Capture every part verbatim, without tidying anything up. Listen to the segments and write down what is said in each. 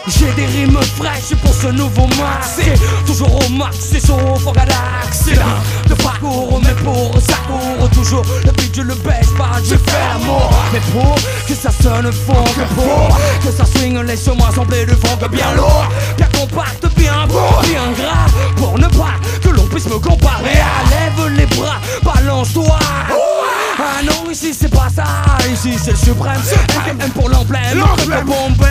J'ai des rimes fraîches pour ce nouveau max. C'est toujours au max, c'est chaud, faut galax. C'est là de parcours, mais pour ça court toujours. Le beat je le baisse pas, je vais faire mort. Mais pour que ça sonne fond, que pour que ça swing, laisse-moi sembler de fond que bien lourd, bien compact, bien beau, bien gras. Pour ne pas que l'on puisse me comparer. Lève les bras, balance-toi. Ah non, ici c'est pas ça, ici c'est le suprême. M M pour l'emblème, le bombin.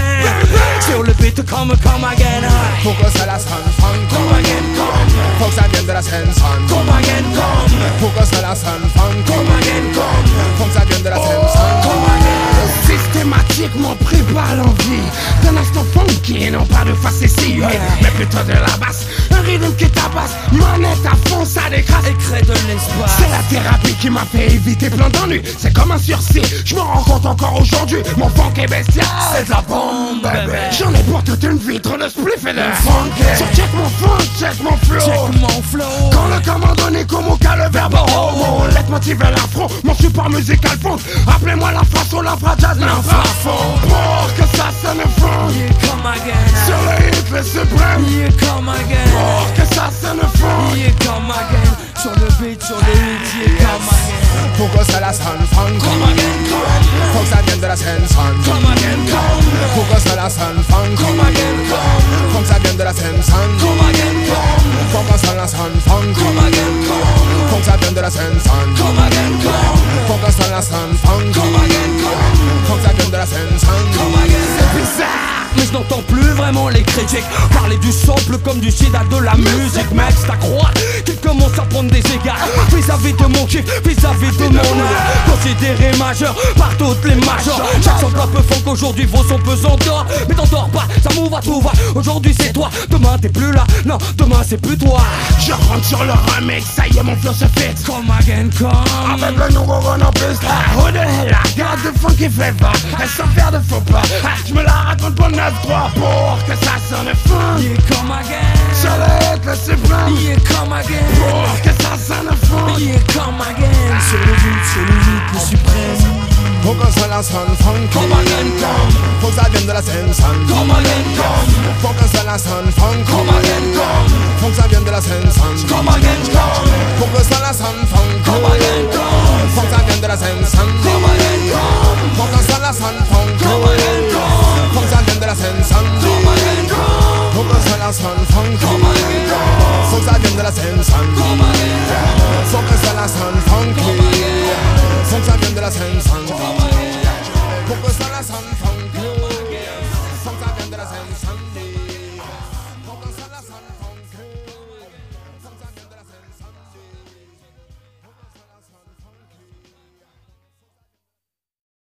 Sur le beat comme come again. Faut que ça la sonne funk, Come again, come. faut que ça vienne de la scène sonne. Come again, come. Faut que ça la sonne funk, Come again, come. faut que ça vienne de la scène sonne. Come again. Systématiquement pris par l'envie d'un instant funky, non pas de face ici, mais plutôt de la basse. Un rythme qui tabasse, manette à fond, ça décrase et crée de l'espace. C'est la thérapie qui m'a fait éviter plein d'ennuis. C'est comme un sursis, je me rends compte encore aujourd'hui. Mon funk est bestial, c'est de la bombe, bébé. J'en ai pour toute une vitre de spliff et de funk. So check mon funk, check mon flow, check mon flow. Quand le commandant Nicomo cale le verbe oh, oh, let motiver l'afro, mon support musical fond. Appelez-moi l'infra-soul, l'infra-jazz, l'infra-fond. Pour que ça sonne fond, yeah, come again. Sur le hit, le suprême, yeah, come again. Pour que ça sonne fond, yeah, come again. Sur le beat, sur le hit, yeah, come again. Faut que ça la sonne funk, Come again, come. faut que ça vienne de la scène sonne. Come again, come. Faut que ça la sonne funk, Come again, come. faut que ça vienne de la scène sonne. Come again, come. Faut que ça la sonne funk, Come again, come. faut que ça vienne de la scène sonne. Come again, come. Faut que ça la sonne funk, Come again, come. faut que ça vienne de la scène sonne. Come again. C'est bizarre, mais je n'entends plus vraiment les critiques parler du sample comme du sida de la musique. Mec, c'est à croire qu'il commence à prendre des égards vis-à-vis de mon kiff, vis-à-vis de mon art. Considéré majeur par toutes les majors. Chaque sample un peu funk aujourd'hui vaut son pesant d'or. Mais t'endors pas, ça m'ouvre à tout va. Aujourd'hui c'est toi, demain t'es plus là. Non, demain c'est plus toi. Je rentre sur le remix, ça y est mon flow se fixe. Come again, come. Avec le nouveau run en plus. Ah, who the hell I got the funky flavor. Elle sans faire de faux pas. Ah, je me la raconte pour neuf trois pour que ça sonne fun. Yeah, come again. Sur le hit, le suprême. Yeah, come again. Pour que ça sonne fun. Yeah, come again. Sur le beat, sur le hit, le suprême. Faut que ça la sonne funk, Come again, come. faut que ça vienne de la scène sonne. Come again, come. Faut que ça la sonne funk, Come again, come. faut que ça vienne de la scène sonne. Come again, come. Faut que ça la sonne funk, Come again, come. faut que ça vienne de la scène sonne. Come again, come. Faut que ça la sonne funk, Come again, come. faut que ça vienne de la scène sonne. Come again, come. Faut que ça la sonne funk, Come again, come. faut que ça vienne de la scène sonne. Come again, come. Faut que ça la sonne funk, faut que ça vienne de la scène sonne. Faut que ça la sonne funk, faut que ça vienne de la scène sonne.